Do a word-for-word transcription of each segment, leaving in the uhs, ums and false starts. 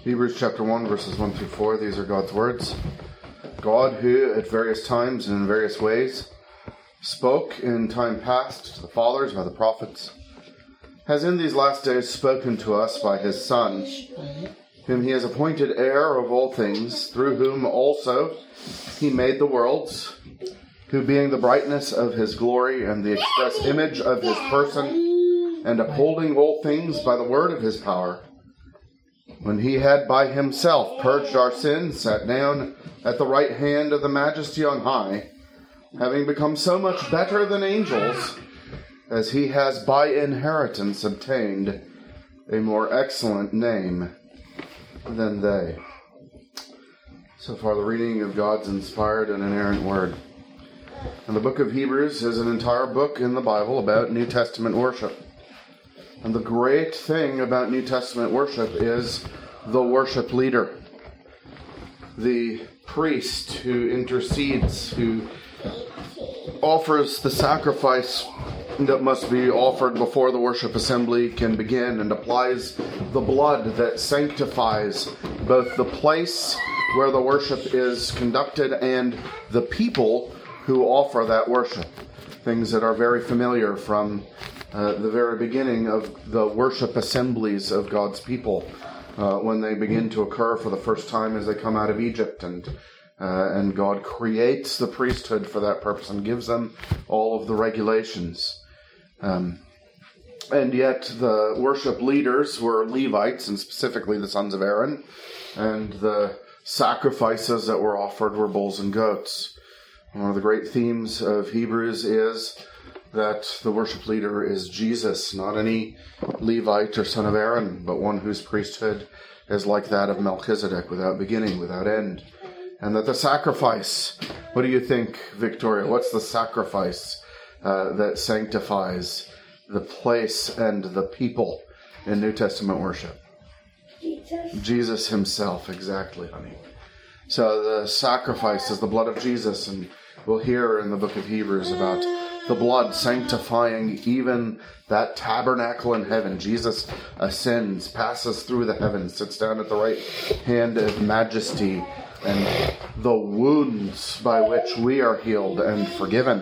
Hebrews chapter one, verses one through four. These are God's words. God, who at various times and in various ways spoke in time past to the fathers by the prophets, has in these last days spoken to us by his Son, whom he has appointed heir of all things, through whom also he made the worlds, who being the brightness of his glory and the express image of his person, and upholding all things by the word of his power, when he had by himself purged our sins, sat down at the right hand of the Majesty on high, having become so much better than angels, as he has by inheritance obtained a more excellent name than they. So far, the reading of God's inspired and inerrant word. And the book of Hebrews is an entire book in the Bible about New Testament worship. And the great thing about New Testament worship is the worship leader, the priest who intercedes, who offers the sacrifice that must be offered before the worship assembly can begin, and applies the blood that sanctifies both the place where the worship is conducted and the people who offer that worship. Things that are very familiar from uh, the very beginning of the worship assemblies of God's people, uh, when they begin to occur for the first time as they come out of Egypt, and uh, and God creates the priesthood for that purpose and gives them all of the regulations. Um, and yet the worship leaders were Levites, and specifically the sons of Aaron, and the sacrifices that were offered were bulls and goats. One of the great themes of Hebrews is that the worship leader is Jesus, not any Levite or son of Aaron, but one whose priesthood is like that of Melchizedek, without beginning, without end. And that the sacrifice, what do you think, Victoria? What's the sacrifice uh, that sanctifies the place and the people in New Testament worship? Jesus. Jesus himself, exactly, honey. So the sacrifice is the blood of Jesus, and we'll hear in the book of Hebrews about the blood sanctifying even that tabernacle in heaven. Jesus ascends, passes through the heavens, sits down at the right hand of majesty, and the wounds by which we are healed and forgiven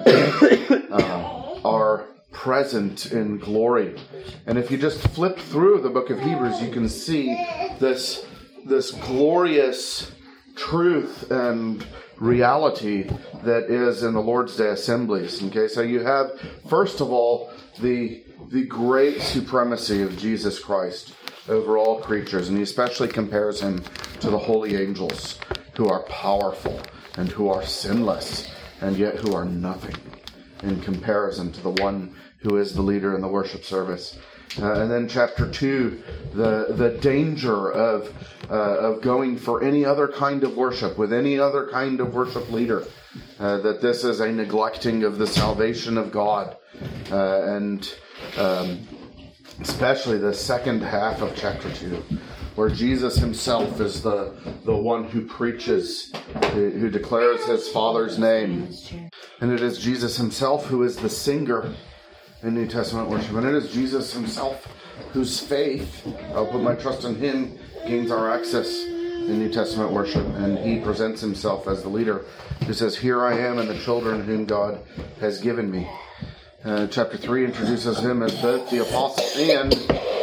uh, are present in glory. And if you just flip through the book of Hebrews, you can see this, this glorious truth and reality that is in the Lord's Day assemblies. Okay, so you have, first of all, the the great supremacy of Jesus Christ over all creatures, and he especially compares him to the holy angels, who are powerful and who are sinless, and yet who are nothing in comparison to the one who is the leader in the worship service. Uh, and then chapter two, the the danger of uh, of going for any other kind of worship with any other kind of worship leader, uh, that this is a neglecting of the salvation of God, uh, and um, especially the second half of chapter two, where Jesus himself is the the one who preaches, who, who declares his Father's name, and it is Jesus himself who is the singer in New Testament worship. And it is Jesus himself whose faith, I'll put my trust in him, gains our access in New Testament worship. And he presents himself as the leader who says, "Here I am and the children whom God has given me." Uh, chapter three introduces him as both the apostle and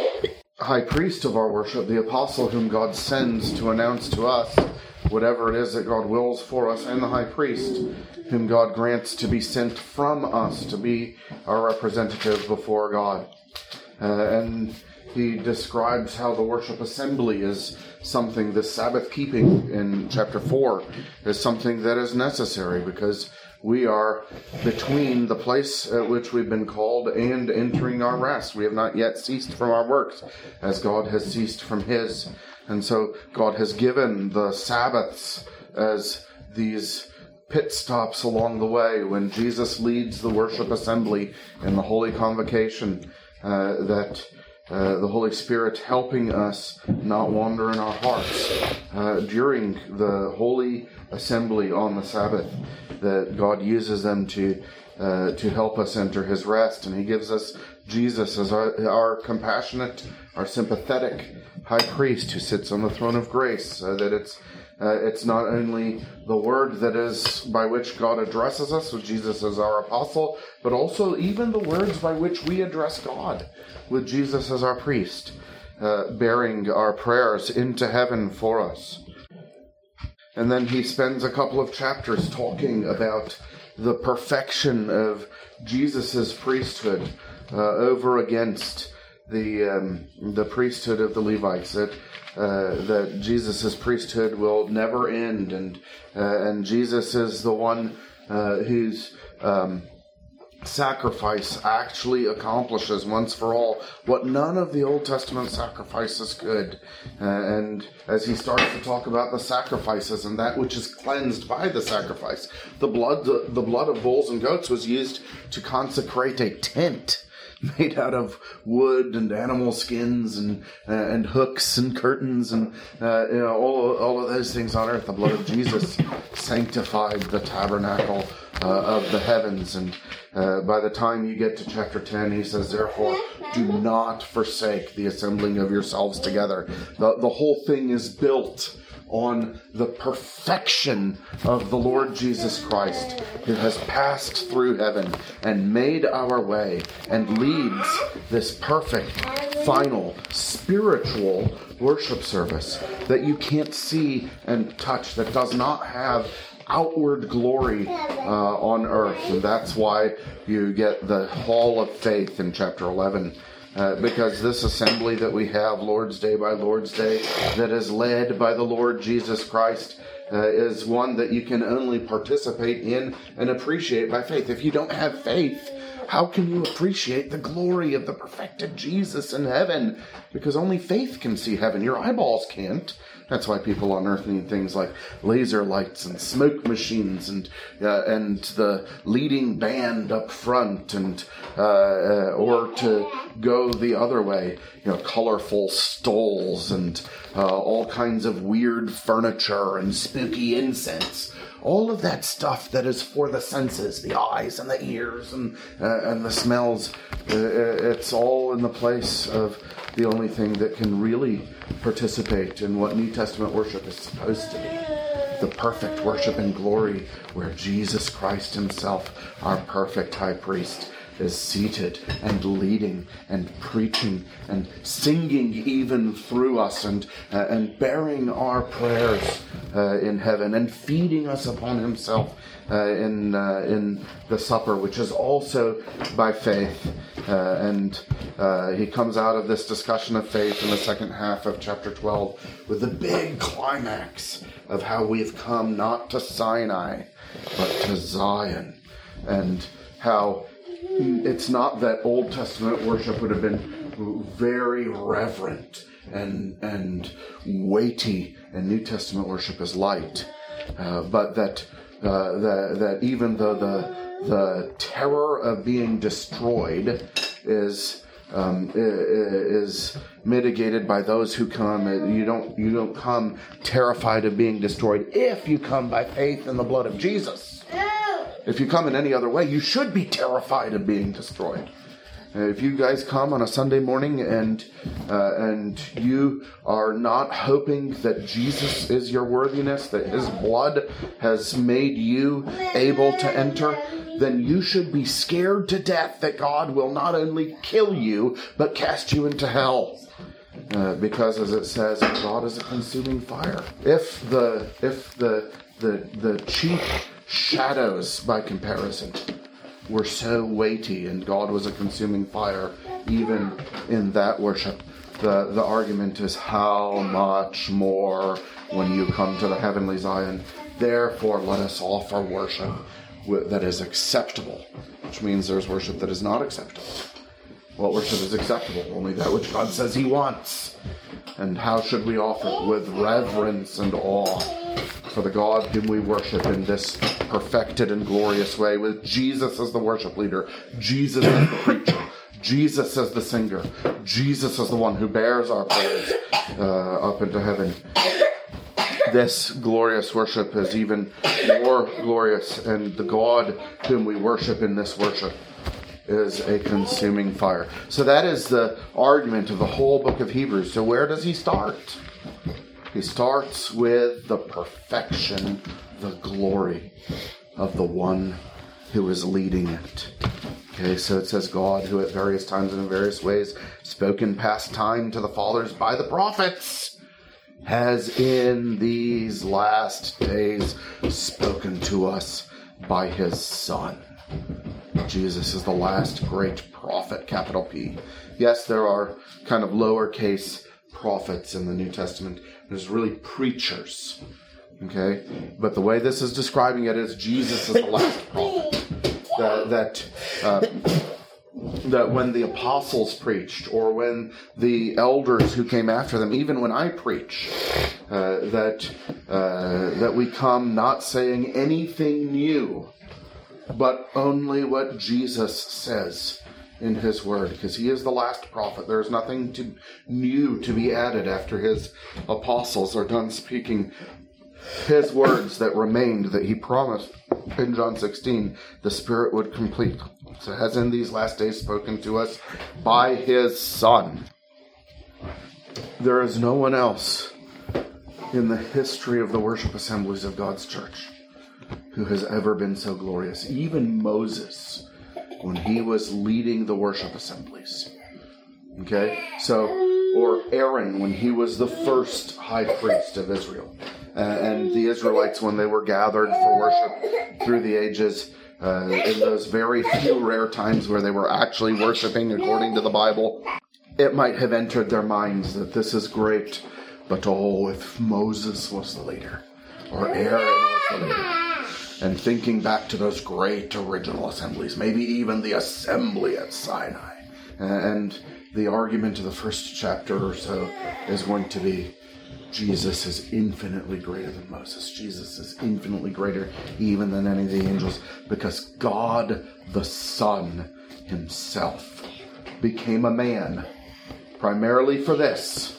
high priest of our worship, the apostle whom God sends to announce to us whatever it is that God wills for us, and the high priest whom God grants to be sent from us to be our representative before God. Uh, and he describes how the worship assembly is something, the Sabbath keeping in chapter four is something that is necessary, because we are between the place at which we've been called and entering our rest. We have not yet ceased from our works, as God has ceased from his. And so God has given the Sabbaths as these pit stops along the way when Jesus leads the worship assembly in the Holy Convocation, uh, that uh, the Holy Spirit helping us not wander in our hearts uh, during the Holy Assembly on the Sabbath, that God uses them to uh, to help us enter his rest. And he gives us Jesus as our, our compassionate, our sympathetic high priest who sits on the throne of grace, so that it's Uh, it's not only the word that is by which God addresses us with Jesus as our apostle, but also even the words by which we address God with Jesus as our priest, uh, bearing our prayers into heaven for us. And then he spends a couple of chapters talking about the perfection of Jesus's priesthood uh, over against the um, the priesthood of the Levites. That Uh, that Jesus' priesthood will never end, and uh, and Jesus is the one uh, whose um, sacrifice actually accomplishes once for all what none of the Old Testament sacrifices could. Uh, and as he starts to talk about the sacrifices and that which is cleansed by the sacrifice, the blood the, the blood of bulls and goats was used to consecrate a tent made out of wood and animal skins and uh, and hooks and curtains and uh, you know all all of those things on earth. The blood of Jesus sanctified the tabernacle uh, of the heavens. And uh, by the time you get to chapter ten, he says, "Therefore, do not forsake the assembling of yourselves together." The the whole thing is built on the perfection of the Lord Jesus Christ, who has passed through heaven and made our way and leads this perfect, final, spiritual worship service that you can't see and touch, that does not have outward glory uh, on earth. And that's why you get the hall of faith in chapter eleven. Uh, because this assembly that we have, Lord's Day by Lord's Day, that is led by the Lord Jesus Christ, uh, is one that you can only participate in and appreciate by faith. If you don't have faith, how can you appreciate the glory of the perfected Jesus in heaven? Because only faith can see heaven. Your eyeballs can't. That's why people on earth need things like laser lights and smoke machines and uh, and the leading band up front, and uh, uh, or to go the other way, you know, colorful stoles and uh, all kinds of weird furniture and spooky incense. All of that stuff that is for the senses, the eyes and the ears and uh, and the smells, uh, it's all in the place of the only thing that can really participate in what New Testament worship is supposed to be. The perfect worship and glory where Jesus Christ himself, our perfect high priest, is seated and leading and preaching and singing even through us, and uh, and bearing our prayers uh, in heaven, and feeding us upon himself uh, in uh, in the supper, which is also by faith. Uh, and uh, he comes out of this discussion of faith in the second half of chapter twelve with the big climax of how we've come not to Sinai, but to Zion, and how it's not that Old Testament worship would have been very reverent and and weighty, and New Testament worship is light, uh, but that uh, that that even though the the terror of being destroyed is um, is mitigated by those who come, you don't you don't come terrified of being destroyed if you come by faith in the blood of Jesus. If you come in any other way, you should be terrified of being destroyed. Uh, if you guys come on a Sunday morning and uh, and you are not hoping that Jesus is your worthiness, that his blood has made you able to enter, then you should be scared to death that God will not only kill you, but cast you into hell. Uh, because, as it says, God is a consuming fire. If the if the the the chief shadows, by comparison, were so weighty, and God was a consuming fire, even in that worship, the the argument is how much more when you come to the heavenly Zion. Therefore, let us offer worship that is acceptable, which means there's worship that is not acceptable. What worship is acceptable? Only that which God says he wants. And how should we offer it? With reverence and awe for the God whom we worship in this perfected and glorious way, with Jesus as the worship leader, Jesus as the preacher, Jesus as the singer, Jesus as the one who bears our prayers uh, up into heaven. this glorious worship is even more glorious, and the God whom we worship in this worship is a consuming fire. So that is the argument of the whole book of Hebrews. So where does he start? He starts with the perfection, the glory of the one who is leading it. Okay, so it says, God, who at various times and in various ways spoke in past time to the fathers by the prophets, has in these last days spoken to us by his Son. Jesus is the last great prophet, capital P. Yes, there are kind of lowercase prophets in the New Testament. There's really preachers. Okay? But the way this is describing it is Jesus is the last prophet. That that, uh, that when the apostles preached, or when the elders who came after them, even when I preach, uh, that uh, that we come not saying anything new, but only what Jesus says in his word, because he is the last prophet. There is nothing to, new to be added after his apostles are done speaking his words that remained, that he promised in John sixteen the Spirit would complete. So has in these last days spoken to us by his Son. There is no one else in the history of the worship assemblies of God's church who has ever been so glorious. Even Moses, when he was leading the worship assemblies. Okay? So, or Aaron, when he was the first high priest of Israel. Uh, and the Israelites, when they were gathered for worship through the ages, uh, in those very few rare times where they were actually worshiping according to the Bible, it might have entered their minds that this is great, but oh, if Moses was the leader, or Aaron was the leader. And thinking back to those great original assemblies, maybe even the assembly at Sinai. And the argument of the first chapter or so is going to be, Jesus is infinitely greater than Moses. Jesus is infinitely greater even than any of the angels, because God the Son himself became a man primarily for this,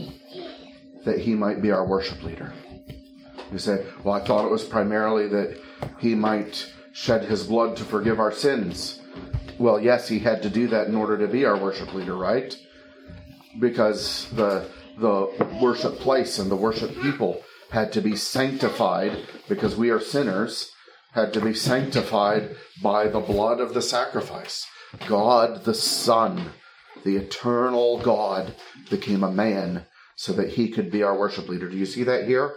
that he might be our worship leader. You say, well, I thought it was primarily that he might shed his blood to forgive our sins. Well, yes, he had to do that in order to be our worship leader, right? Because the the worship place and the worship people had to be sanctified, because we are sinners, had to be sanctified by the blood of the sacrifice. God the Son, the eternal God, became a man so that he could be our worship leader. Do you see that here?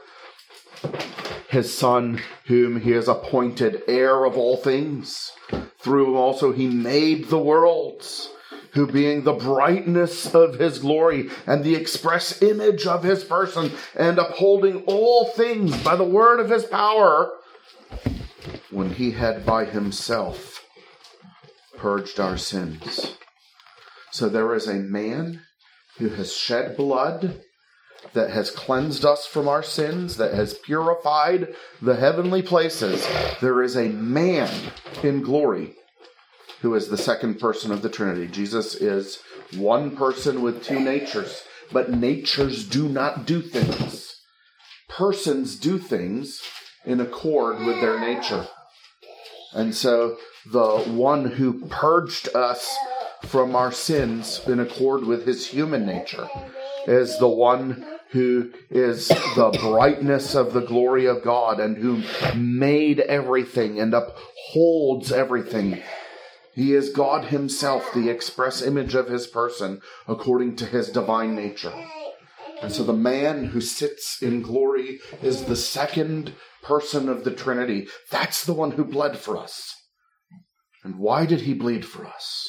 His Son, whom he has appointed heir of all things, through whom also he made the worlds, who being the brightness of his glory and the express image of his person, and upholding all things by the word of his power, when he had by himself purged our sins. So there is a man who has shed blood, that has cleansed us from our sins, that has purified the heavenly places. There is a man in glory who is the second person of the Trinity. Jesus is one person with two natures, but natures do not do things. Persons do things in accord with their nature. And so the one who purged us from our sins in accord with his human nature is the one who is the brightness of the glory of God, and who made everything and upholds everything. He is God himself, the express image of his person, according to his divine nature. And so the man who sits in glory is the second person of the Trinity. That's the one who bled for us. And why did he bleed for us?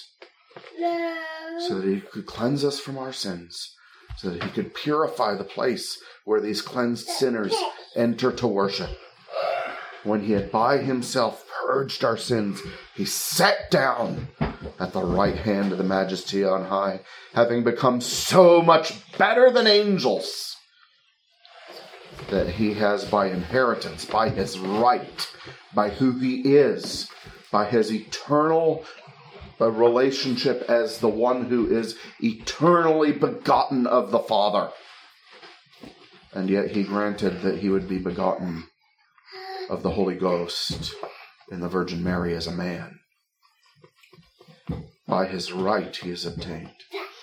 So that he could cleanse us from our sins, so that he could purify the place where these cleansed sinners enter to worship. When he had by himself purged our sins, he sat down at the right hand of the Majesty on high, having become so much better than angels, that he has by inheritance, by his right, by who he is, by his eternal a relationship as the one who is eternally begotten of the Father, And yet he granted that he would be begotten of the Holy Ghost in the Virgin Mary as a man. By his right he has obtained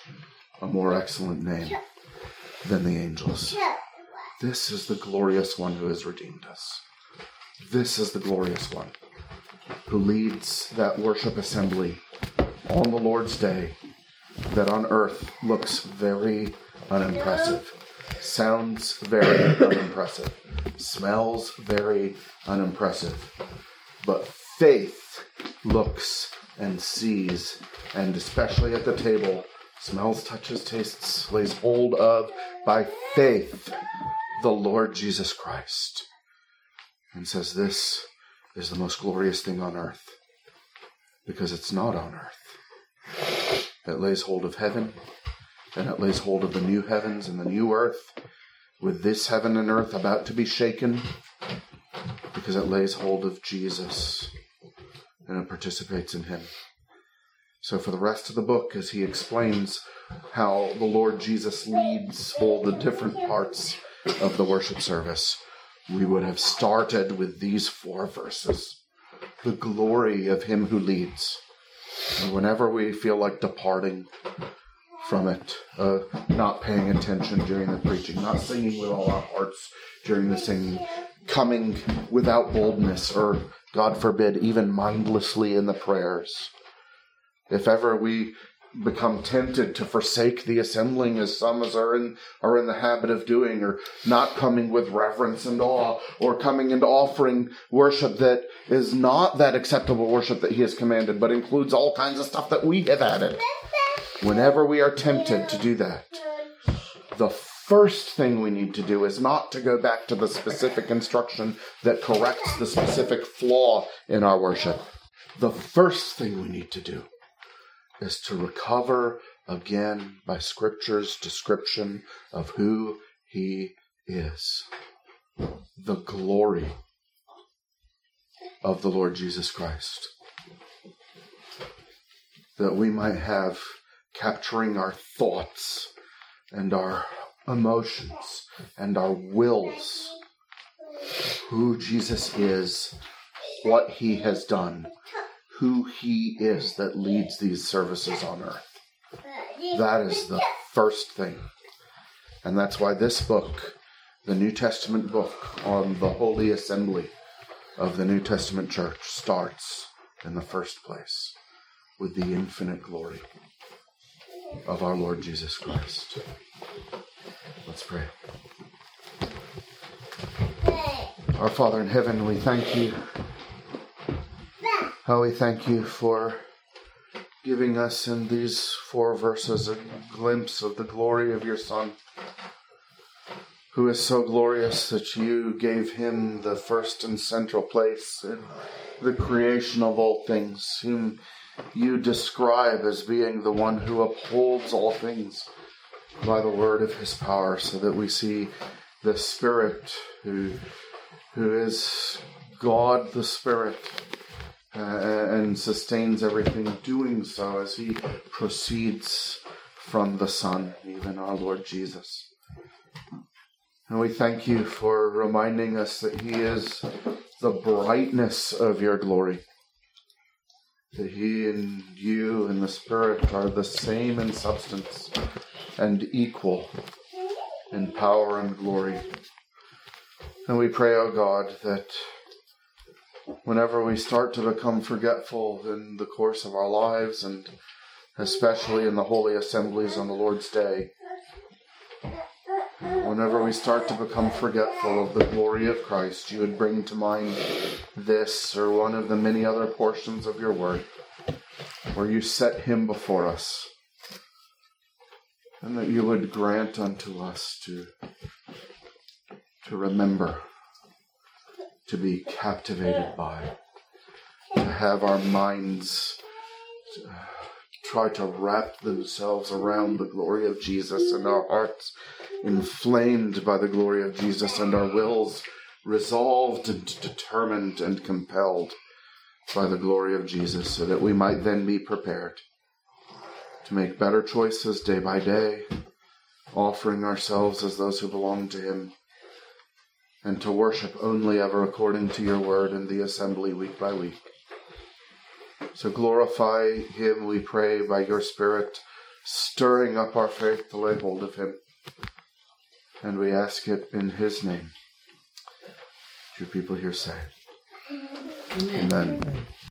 a more excellent name than the angels. This is the glorious one who has redeemed us. This is the glorious one who leads that worship assembly on the Lord's Day that on earth looks very unimpressive, sounds very unimpressive, smells very unimpressive. But faith looks and sees, and especially at the table, smells, touches, tastes, lays hold of by faith the Lord Jesus Christ, and says this is the most glorious thing on earth, because it's not on earth. It lays hold of heaven, and it lays hold of the new heavens and the new earth, with this heaven and earth about to be shaken, because it lays hold of Jesus and it participates in him. So for the rest of the book, as he explains how the Lord Jesus leads all the different parts of the worship service, we would have started with these four verses. The glory of him who leads. And whenever we feel like departing from it, uh, not paying attention during the preaching, not singing with all our hearts during the singing, coming without boldness, or, God forbid, even mindlessly in the prayers. If ever we become tempted to forsake the assembling, as some as are in are in the habit of doing, or not coming with reverence and awe, or coming and offering worship that is not that acceptable worship that he has commanded, but includes all kinds of stuff that we have added. Whenever we are tempted to do that, the first thing we need to do is not to go back to the specific instruction that corrects the specific flaw in our worship. The first thing we need to do is to recover again by Scripture's description of who he is. The glory of the Lord Jesus Christ. That we might have, capturing our thoughts and our emotions and our wills, who Jesus is, what he has done, who he is that leads these services on earth. That is the first thing. And that's why this book, the New Testament book on the Holy Assembly of the New Testament Church, starts in the first place with the infinite glory of our Lord Jesus Christ. Let's pray. Our Father in heaven, we thank you. How we thank you for giving us in these four verses a glimpse of the glory of your Son, who is so glorious that you gave him the first and central place in the creation of all things, whom you describe as being the one who upholds all things by the word of his power, so that we see the Spirit who, who is God the Spirit, Uh, and sustains everything, doing so as he proceeds from the Son, even our Lord Jesus. And we thank you for reminding us that he is the brightness of your glory, that he and you and the Spirit are the same in substance and equal in power and glory. And we pray, O God, that whenever we start to become forgetful in the course of our lives, and especially in the holy assemblies on the Lord's Day, whenever we start to become forgetful of the glory of Christ, you would bring to mind this or one of the many other portions of your word where you set him before us, and that you would grant unto us to, to remember, to be captivated by, to have our minds try to wrap themselves around the glory of Jesus, and our hearts inflamed by the glory of Jesus, and our wills resolved and determined and compelled by the glory of Jesus, so that we might then be prepared to make better choices day by day, offering ourselves as those who belong to him and to worship only ever according to your word in the assembly week by week. So glorify him, we pray, by your Spirit, stirring up our faith to lay hold of him. And we ask it in his name. Do people here say? Amen. Amen.